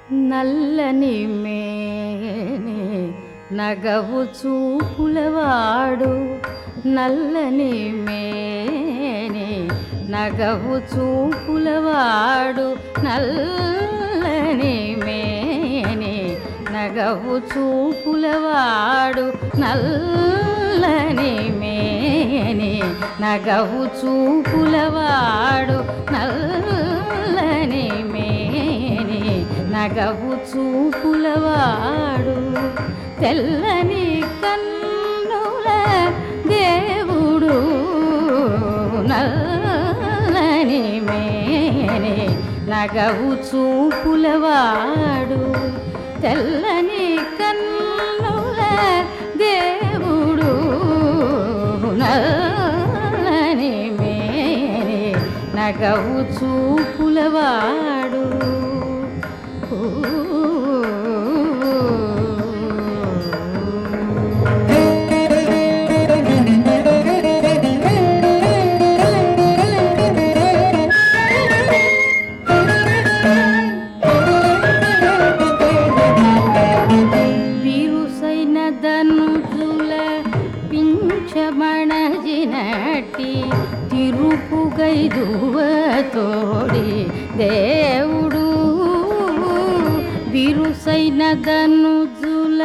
నల్లని మేని నగవు చూపులవాడు, నల్లని మేని నగవు చూపులవాడు, నల్లని మేని నగవు చూపులవాడు, నల్లని మేని నగవు చూపులవాడు, నల్లని మేని నగవు చూపులవాడు, తెల్లని కన్నుల దేవుడు, నల్లని మేని నగవు చూపులవాడు, తెల్లని కన్నుల దేవుడు, నల్లని మేని నగవు చూపులవాడు. బిరుసైన ధనుజుల పింఛమణజినట్టి తిరుపుగైదువ తోడి దేవుడు, బిరుసైన ధనుజుల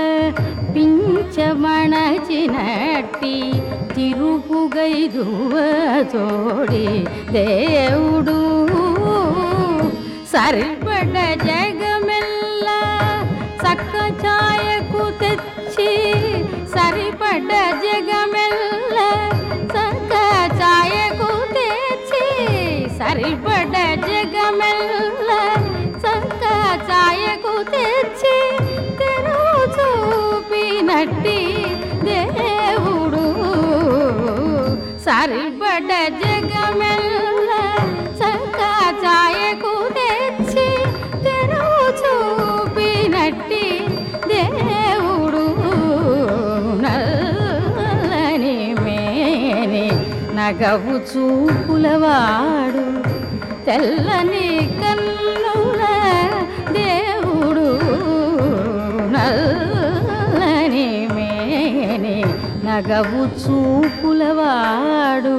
పింఛమణజినట్టి తిరుపుగైదువ తోడి దేవుడు, సరిపడ జగమెల్ల చక్క ఛాయకు తెచ్చి, సరిపడ్డ జగమెల్ల చక్క ఛాయకు తెచ్చి, సరిపడ్డ జగమెల్ల చక్క ఛాయకు తెచ్చి, తెరువు చూపినట్టి దేవుడు, సరిపడ్డ జగమెల్ల చక్క ఛాయకు తెచ్చి, తెరువు చూపినట్టి దేవుడు, నల్లని మేని నగవు చూపులవాడు, తెల్లని కన్నుల దేవుడు, నల్లని మేని నగవు చూపులవాడు.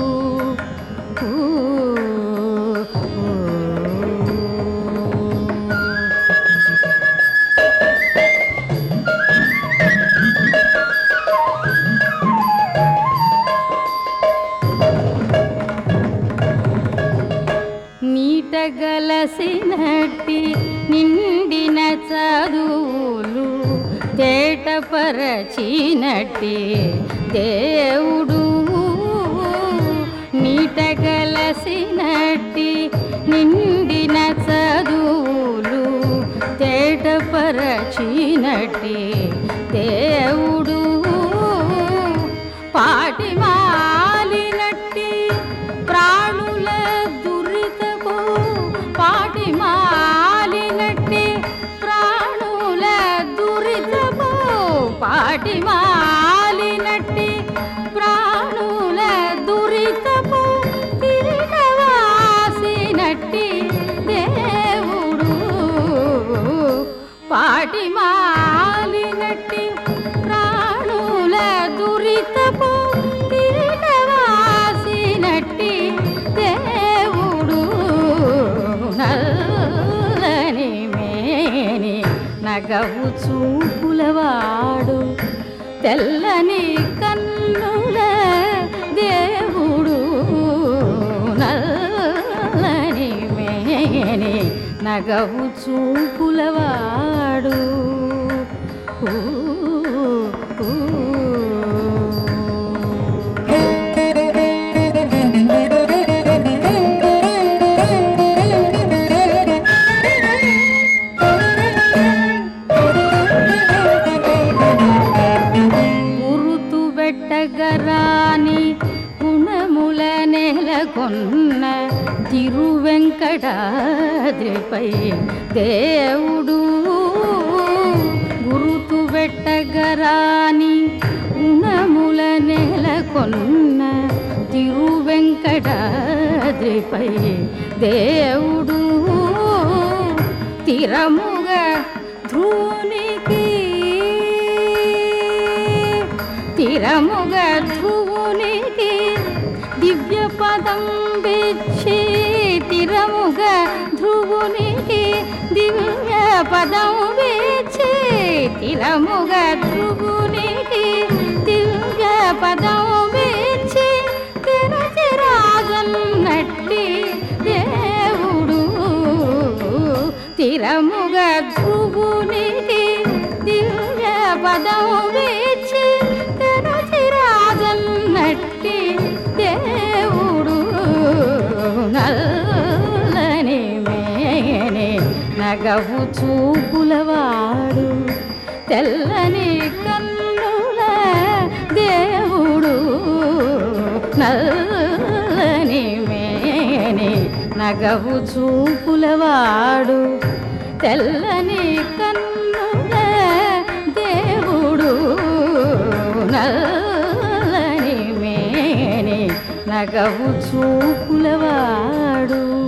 నీటగలసినట్టి నిండిన చదువులు తేటపరచినట్టి దేవుడు, నీటగలసినట్టి నిండిన చదువులు తేటపరచినట్టి దేవుడు, పాటి మాలినట్టి ప్రాణుల దురితపు, పాటి మాలినట్టి ప్రాణుల దురితపు, పాటి మాలినట్టి ప్రాణుల దురితపు, తిరిగవాసినట్టి దేవుడు, పాటి మాలినట్టి ప్రాణుల దురితపు, తిరిగవాసినట్టి దేవుడు, నల్లని మేని నగవు చూపులవాడు, తెల్లని కన్నుల దేవుడు, నల్లని మేని నగవు చూపులవాడు. గురుతు వెట్టగరాని గుణముల నెలకొన్న తిరువెంకటాద్రిపై దేవుడు, గురుతు వెట్టగరాని గుణముల నెలకొన్న తిరువెంకటాద్రిపై దేవుడు, స్థిరముగ ధ్రువునికి తిరముగ ధ్రువునికి దివ్య పదం బిచ్చి తిరముగ ధ్రువునికి దివ్య పదం బిచ్చి తిరముగ ధ్రువునికి దివ్య పదం బిచ్చి తెరచి రాజన్నట్టి దేవుడు తిరముగ ధ్రువునికి దివ్య పదం బిచ్చి తెరచి రాజన్నట్టి దేవుడు నల్లని మేనే నగవు చూపులవాడు తెల్లని కన్నుల దేవుడు నల్లని మేనే నగవు చూపులవాడు తెల్లని కన్నుల దేవుడు నల్లని మేనే నగవు చూపులవాడు